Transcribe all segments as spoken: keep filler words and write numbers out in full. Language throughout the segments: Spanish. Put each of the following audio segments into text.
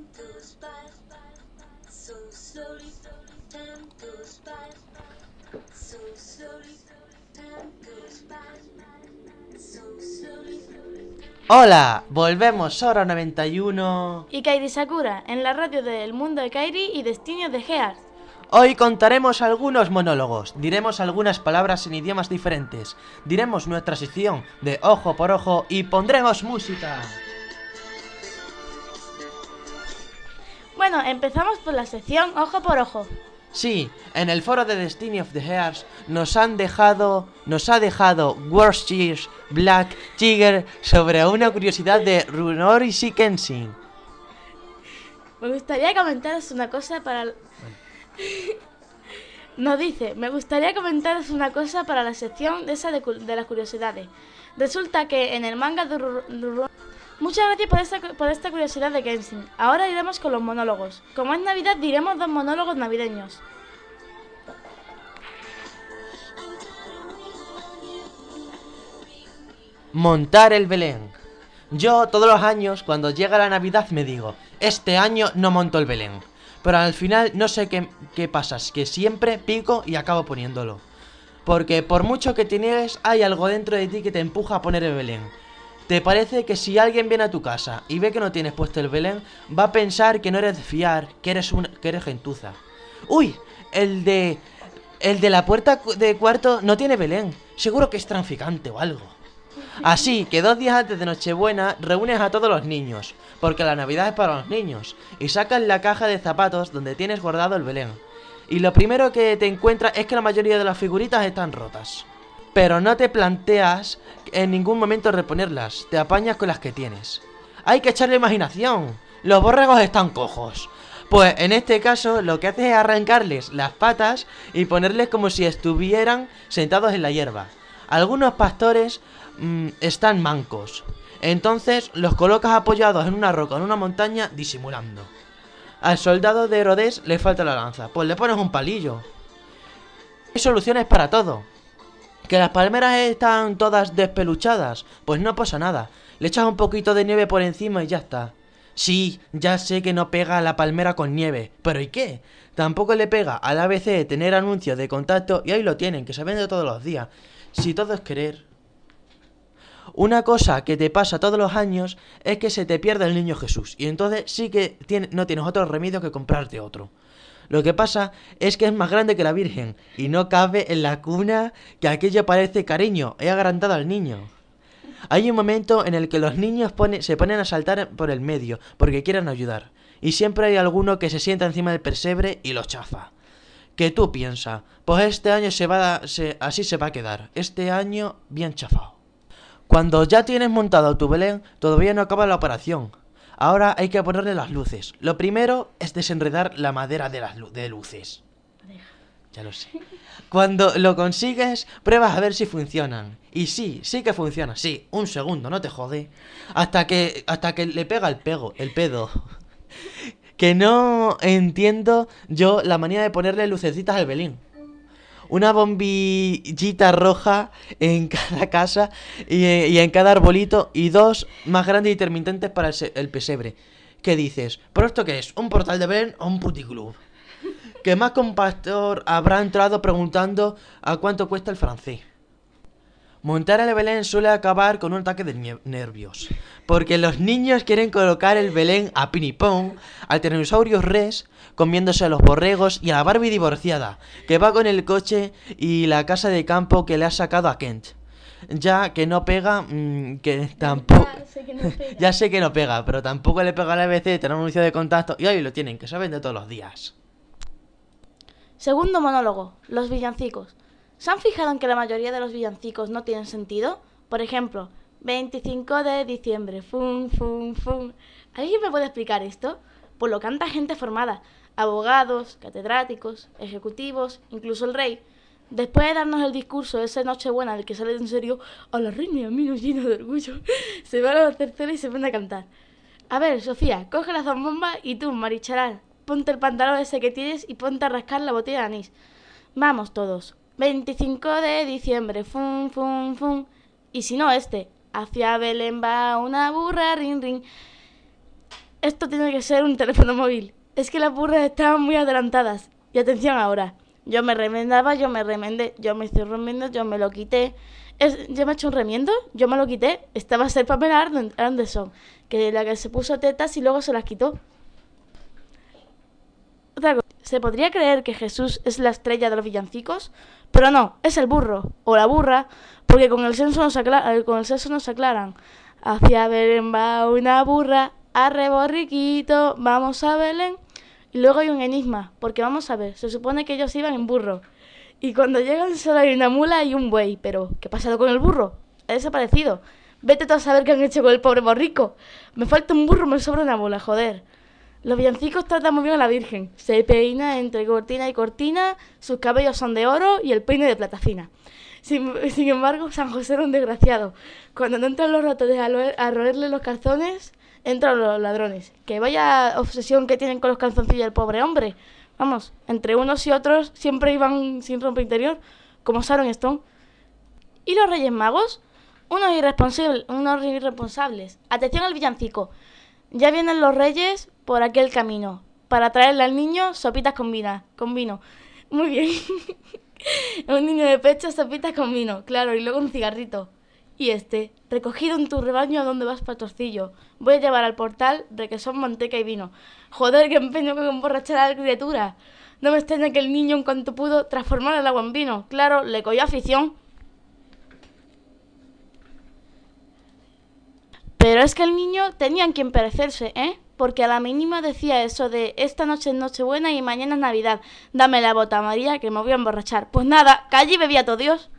goes by so slowly, time goes by so slowly, time goes by so slowly. Hola, volvemos Hora noventa y uno. Y Kairi Sakura, en la radio del mundo de Kairi y destinos de Gears. Hoy contaremos algunos monólogos, diremos algunas palabras en idiomas diferentes, diremos nuestra sección de ojo por ojo y pondremos música. Bueno, empezamos por la sección ojo por ojo. Sí, en el foro de Destiny of the Hearts nos han dejado, nos ha dejado Worcestershire Black Tiger sobre una curiosidad de Runorishi Kenshin. Me gustaría comentaros una cosa para... el- Nos dice, me gustaría comentaros una cosa para la sección de esa de, cu- de las curiosidades. Resulta que en el manga de Ru- Ru- Muchas gracias por esta, cu- por esta curiosidad de Kenshin. Ahora iremos con los monólogos. Como es Navidad, diremos dos monólogos navideños. Montar el Belén. Yo todos los años cuando llega la Navidad me digo, este año no monto el Belén. Pero al final no sé qué, qué pasa, es que siempre pico y acabo poniéndolo. Porque por mucho que te niegues, hay algo dentro de ti que te empuja a poner el Belén. Te parece que si alguien viene a tu casa y ve que no tienes puesto el Belén, va a pensar que no eres de fiar, que eres, una, que eres gentuza. ¡Uy! El de... El de la puerta cu- de cuarto no tiene Belén. Seguro que es traficante o algo. Así que dos días antes de Nochebuena reúnes a todos los niños, porque la Navidad es para los niños, y sacas la caja de zapatos donde tienes guardado el Belén. Y lo primero que te encuentras es que la mayoría de las figuritas están rotas. Pero no te planteas en ningún momento reponerlas, te apañas con las que tienes. Hay que echarle imaginación, los borregos están cojos. Pues en este caso lo que haces es arrancarles las patas y ponerles como si estuvieran sentados en la hierba. Algunos pastores mmm, están mancos, entonces los colocas apoyados en una roca o en una montaña disimulando. Al soldado de Herodes le falta la lanza, pues le pones un palillo. Hay soluciones para todo. ¿Que las palmeras están todas despeluchadas? Pues no pasa nada, le echas un poquito de nieve por encima y ya está. Sí, ya sé que no pega a la palmera con nieve, pero ¿y qué? Tampoco le pega al A B C tener anuncios de contacto y ahí lo tienen, que se vende todos los días. Si todo es querer. Una cosa que te pasa todos los años es que se te pierde el niño Jesús y entonces sí que tiene, no tienes otro remedio que comprarte otro. Lo que pasa es que es más grande que la Virgen y no cabe en la cuna, que aquello parece cariño, he agrandado al niño. Hay un momento en el que los niños pone, se ponen a saltar por el medio porque quieren ayudar. Y siempre hay alguno que se sienta encima del pesebre y lo chafa. Que tú piensas, pues este año se va a, se, así se va a quedar. Este año bien chafado. Cuando ya tienes montado tu Belén, todavía no acaba la operación. Ahora hay que ponerle las luces. Lo primero es desenredar la madera de las lu- de luces. Ya lo sé. Cuando lo consigues, pruebas a ver si funcionan. Y sí, sí que funciona, sí. Un segundo, no te jode. Hasta que, hasta que le pega el pego, el pedo. Que no entiendo yo la manía de ponerle lucecitas al Belén. Una bombillita roja en cada casa y, y en cada arbolito y dos más grandes y intermitentes para el, se- el pesebre. ¿Qué dices? ¿Pero esto qué es? ¿Un portal de Belén o un puticlub? Que más que un pastor habrá entrado preguntando a cuánto cuesta el francés. Montar el Belén suele acabar con un ataque de nie- nervios, porque los niños quieren colocar el Belén a Pinipón, al Tyrannosaurus Rex, comiéndose a los borregos y a la Barbie divorciada, que va con el coche y la casa de campo que le ha sacado a Kent. Ya que no pega, mmm, que tampoco... Ya sé que no pega. Ya sé que no pega, pero tampoco le pega a la A B C tener un anuncio de contacto y ahí lo tienen, que saben de todos los días. Segundo monólogo, los villancicos. ¿Se han fijado en que la mayoría de los villancicos no tienen sentido? Por ejemplo, veinticinco de diciembre, fum, fum, fum. ¿Alguien me puede explicar esto? Pues lo canta gente formada, abogados, catedráticos, ejecutivos, incluso el rey. Después de darnos el discurso de esa Nochebuena del que sale en serio, a la reina y a mí nos llena de orgullo, se va a la tercera y se pone a cantar. A ver, Sofía, coge la zambomba y tú, Maricharal, ponte el pantalón ese que tienes y ponte a rascar la botella de anís. Vamos todos. veinticinco de diciembre, fum, fum, fum. Y si no, este. Hacia Belén va una burra, rin, rin. Esto tiene que ser un teléfono móvil. Es que las burras estaban muy adelantadas. Y atención ahora. Yo me remendaba, yo me remendé, yo me hice un remiendo, yo me lo quité. Es, ¿Yo me he hecho un remiendo? Yo me lo quité. Estaba a ser Pamela Anderson, que la que se puso tetas y luego se las quitó. Otra cosa. Se podría creer que Jesús es la estrella de los villancicos, pero no, es el burro o la burra, porque con el sexo nos, acla- con el sexo nos aclaran. Hacia Belén va una burra, arre borriquito, vamos a Belén. Y luego hay un enigma, porque vamos a ver, se supone que ellos iban en burro. Y cuando llegan solo hay una mula y un buey, pero ¿qué ha pasado con el burro? Ha desaparecido. Vete tú a saber qué han hecho con el pobre borrico. Me falta un burro, me sobra una mula, joder. Los villancicos tratan muy bien a la Virgen. Se peina entre cortina y cortina, sus cabellos son de oro y el peine de plata fina. Sin, sin embargo, San José era un desgraciado. Cuando no entran los ratones a, lo, a roerle los calzones, entran los ladrones. Que vaya obsesión que tienen con los calzoncillos del pobre hombre. Vamos, entre unos y otros siempre iban sin ropa interior, como Sharon Stone. ¿Y los Reyes Magos? Unos irresponsables, unos irresponsables. Atención al villancico. Ya vienen los reyes por aquel camino, para traerle al niño sopitas con vino. Con vino. Muy bien. Un niño de pecho, sopitas con vino, claro, y luego un cigarrito. Y este, recogido en tu rebaño, ¿a dónde vas, pastorcillo? Voy a llevar al portal requesón, manteca y vino. Joder, qué empeño que emborrachar a la criatura. No me extraña que el niño, en cuanto pudo, transformar el agua en vino. Claro, le cogió afición. Pero es que el niño tenía en quien parecerse, ¿eh? Porque a la mínima decía eso de esta noche es Nochebuena y mañana es Navidad. Dame la bota, María, que me voy a emborrachar. Pues nada, que allí bebía todo Dios.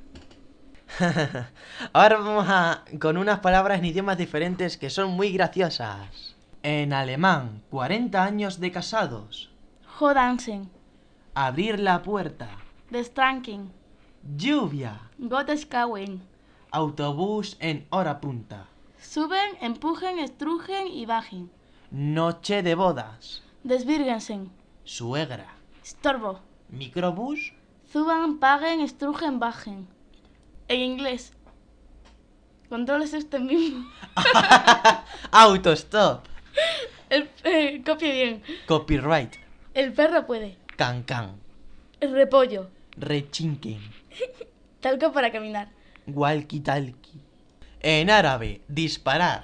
Ahora vamos a con unas palabras en idiomas diferentes que son muy graciosas. En alemán, cuarenta años de casados. Jodansen, Abrir la puerta. Destranking, Lluvia. Gottescauen, Autobús en hora punta. Suben, empujen, estrujen y bajen. Noche de bodas. Desvirgensen, Suegra. Storbo, Microbús. Suban, paguen, estrujen, bajen. En inglés. Controles este mismo. Autostop. El, eh, copie bien. Copyright. El perro puede. Can can. El repollo. Rechinquen. Talco para caminar. Walkie talkie. En árabe, disparar.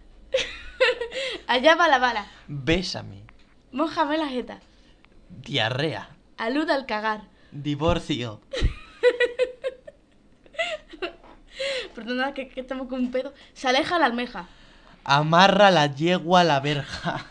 Allá va la bala. Bésame. Mójame la jeta. Diarrea. Aluda al cagar. Divorcio. Perdona, que, que estamos con un pedo. Se aleja la almeja. Amarra la yegua a la verja.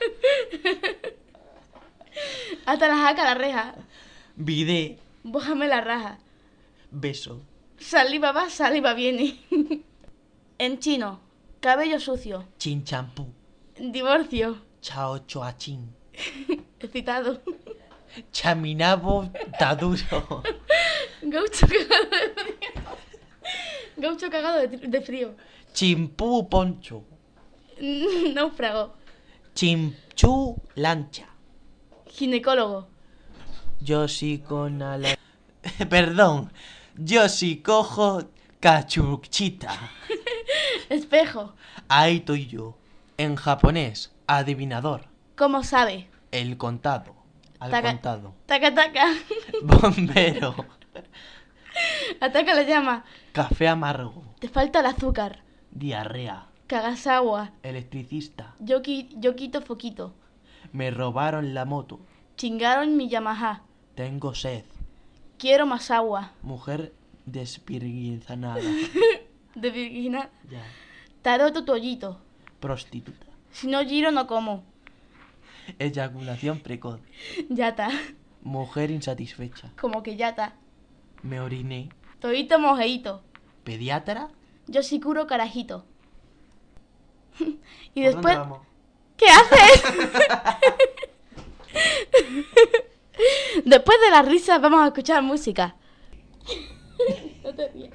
Ata la jaca a la reja. Bidé. Bójame la raja. Beso. Saliva va, saliva viene. En chino. Cabello sucio. Chinchampú. Divorcio. Chao choachín. Excitado. Chaminabo taduro. Gaucho cagado de frío. Gaucho cagado de, de frío. Chimpú poncho. Náufrago. Chimchú lancha. Ginecólogo. Yo sí con ala... Perdón. Yo sí cojo cachuchita. Espejo. Ahí estoy yo. En japonés, adivinador. ¿Cómo sabe? El contado. Al Taca- contado. Taca, taca. Bombero. Ataca la llama. Café amargo. Te falta el azúcar. Diarrea. Cagas agua. Electricista. Yo, qui- yo quito foquito. Me robaron la moto. Chingaron mi Yamaha. Tengo sed. Quiero más agua. Mujer despirguizanada. De Virginia. Ya. Taroto toallito. Prostituta. Si no giro no como. Eyaculación precoz. Ya está. Mujer insatisfecha. Como que ya está. Me oriné. Toito mojeito. Pediatra. Yo sí curo carajito. Y ¿Por después... dónde vamos? ¿Qué haces? Después de las risas vamos a escuchar música. No te rías.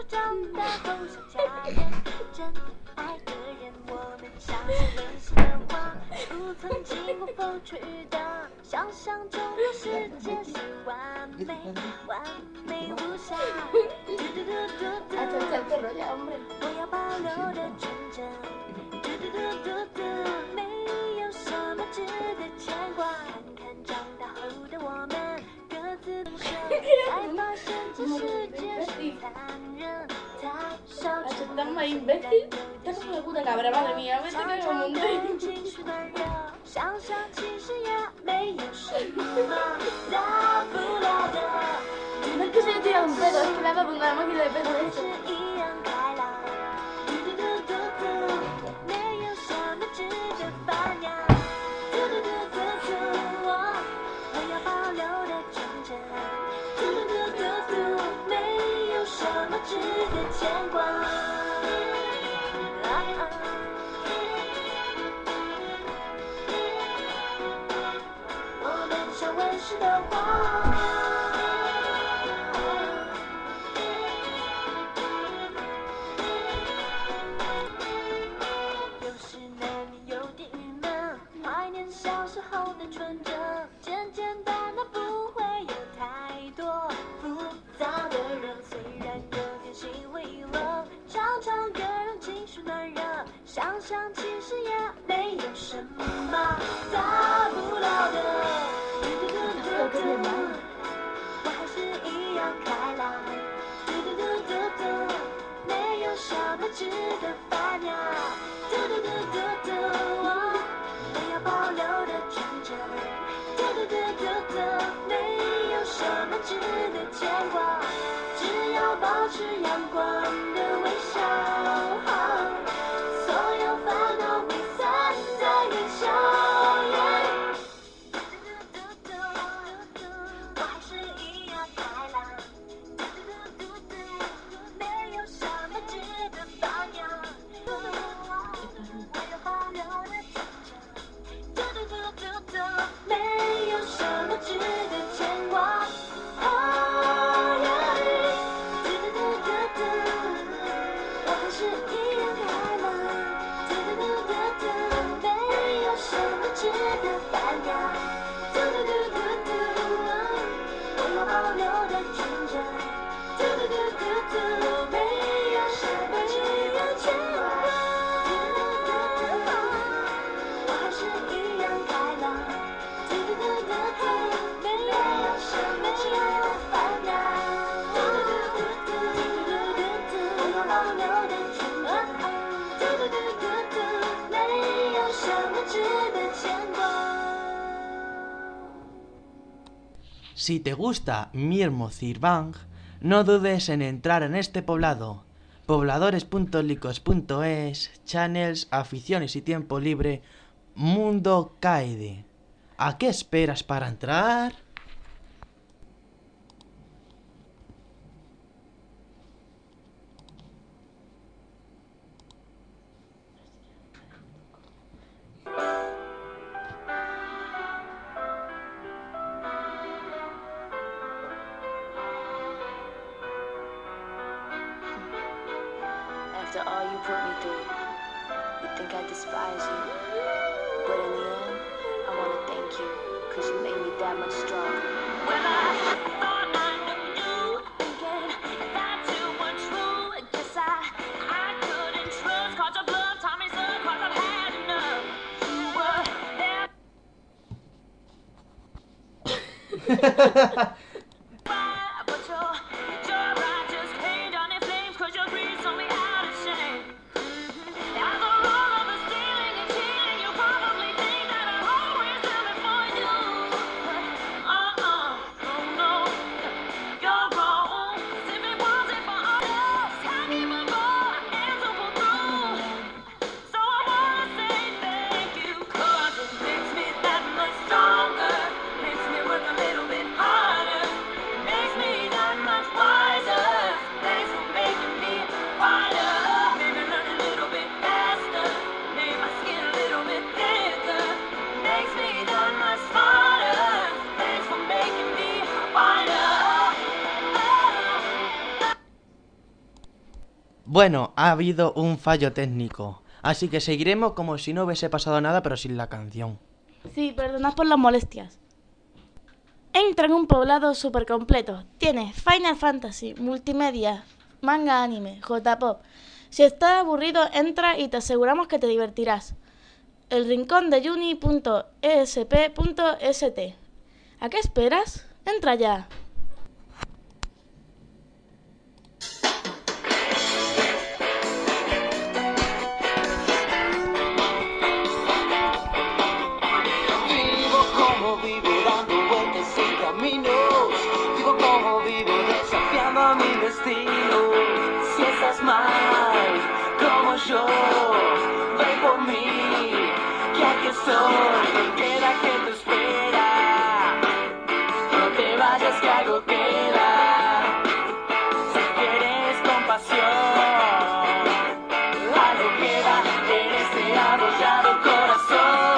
长大后想家人，真爱的人，我们相信温馨的话，不曾经过风吹雨打，想象中的世界是完美，完美无瑕。嘟嘟嘟嘟嘟，我要保留的纯真。嘟嘟嘟嘟嘟，没有什么值得牵挂。看看长大后的我们，各自独生，才发现这世界是残忍。太少成 tan más imbécil. Estás como de puta cabra, madre mía. Vete que me monté. 情绪暖热，想想其实也没有什么大不了的。 No es que se tira un pedo, es que le ha dado una máquina de pedo de 是 eso. 一样开朗。嘟嘟嘟嘟嘟，没有什么值得烦恼。嘟嘟嘟嘟嘟，我我要保留的纯真。嘟嘟嘟嘟嘟，没有什么值得牵挂。啊啊我们像温室的花。 小时候的纯真，简简单单，不会有太多复杂的人。虽然有点心灰意冷，常常给人情绪暖热。想想其实也没有什么大不了的。嘟嘟嘟嘟嘟，我还是一样开朗。嘟嘟嘟嘟嘟，没有什么值得烦恼。嘟嘟嘟嘟嘟，我。 保留的纯真，嘟嘟嘟嘟嘟，没有什么值得牵挂，只要保持阳光的微笑，所有烦恼会散在烟消。嘟嘟嘟嘟，我还是一样开朗。嘟嘟嘟嘟嘟，没有什么值得烦恼。我有保留的纯真。 嘟嘟嘟嘟嘟，没有什么值得牵挂。哦耶！嘟嘟嘟嘟嘟，我还是一样开朗。嘟嘟嘟嘟嘟，没有什么值得烦恼。嘟嘟嘟嘟嘟，我要保留的纯真。嘟嘟嘟嘟嘟，没有什么值得牵挂。 Si te gusta Mirmo Cirbang, no dudes en entrar en este poblado. pobladores punto licos punto es, channels, aficiones y tiempo libre, Mundo Kaede. ¿A qué esperas para entrar? After all you put me through, you think I despise you. But in the end, I wanna thank you, cause you made me that much stronger. When I thought I knew you, thinking that you were true. Guess I, I couldn't trust, cause your blood taught me so, cause I've had enough. You were there. But your, your eyes just came down in flames, cause your greed saw me out of shame. As a roll of the ceiling and cheating, you probably think that I'll always do it for you. But uh-uh, no, no, you're wrong. 'Cause if it wasn't for all else, how can we more and to pull through? So I wanna say thank you, cause it makes me that much stronger. Makes me work a little bit harder. Bueno, ha habido un fallo técnico, así que seguiremos como si no hubiese pasado nada, pero sin la canción. Sí, perdonad por las molestias. Entra en un poblado súper completo. Tiene Final Fantasy, multimedia, manga anime, J-pop. Si estás aburrido, entra y te aseguramos que te divertirás. El rincón de Juni punto e s p punto s t. ¿A qué esperas? Entra ya. Vivo como vivo dando vueltas en caminos. Vivo como vivo desafiando a mi destino. Si estás mal, como yo, ven por mí, que aquí estoy. Queda que te espera. No te vayas que algo queda. Si quieres compasión, algo queda en este arrollado corazón.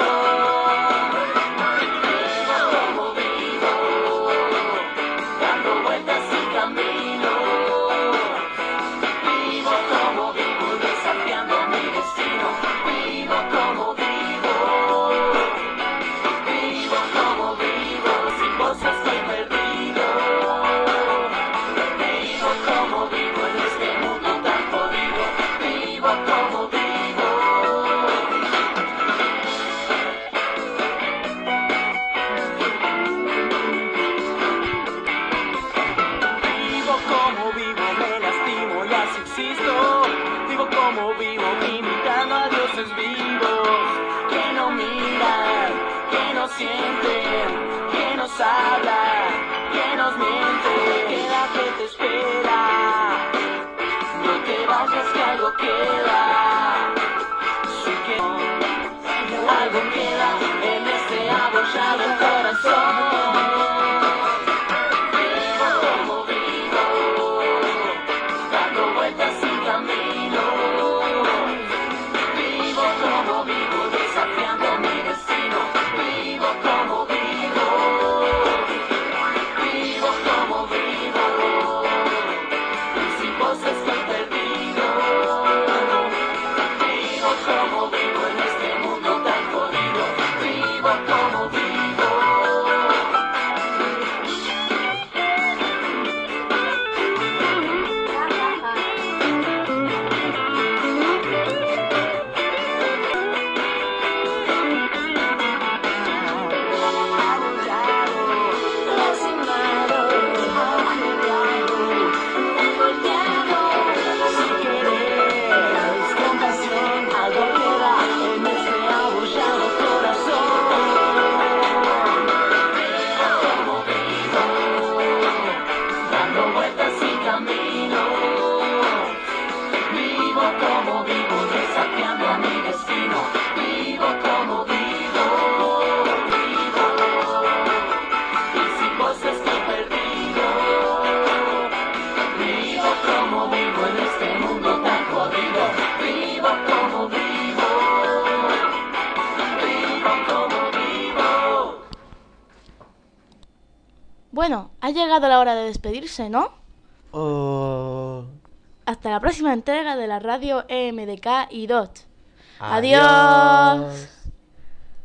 Sienten, que nos habla, que nos miente, queda que te espera. No te vayas que algo queda. Sí que algo queda en este abollado corazón. Vivo como vivo, dando vueltas sin camino. Vivo como vivo, desafiando mi destino. Vivo como vivo, vivo como vivo, y sin vos estoy perdido. Vivo como vivo en este mundo tan jodido. Vivo como vivo. Bueno, ha llegado la hora de despedirse, ¿no? Oh. Hasta la próxima entrega de la radio E M D K y D O T. Adiós. Adiós.